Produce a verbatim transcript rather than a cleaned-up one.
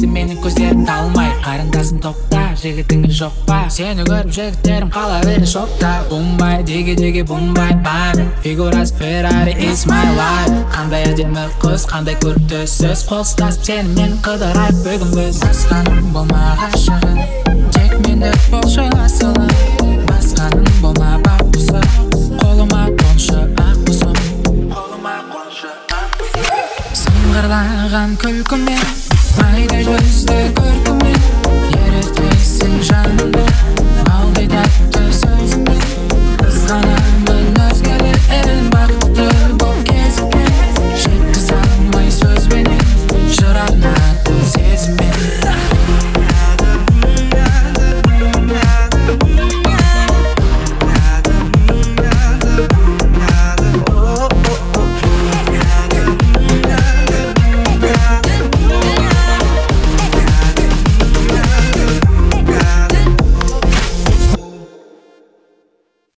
өзі менің көздерімді алмай. Қарындасым топта, жігітіңіз жоқ па? Сені көріп жігіттерім қала бері шокта. Бумбай, диги диги бумбай бай, фигурасы Ferrari, it's my life. Қандай әдемі қыз, қандай көріктісіз, қол ұстасып сені мен қыдырайық бүгін біз. Басқаның болма ғашығым, тек мені болшы асылым. Басқаның болма бақұсы, қолыма қоншы ақ құсым. Қолыма қоншы ақ құсым. Сыңғырлаған күлкімен, майда жүзді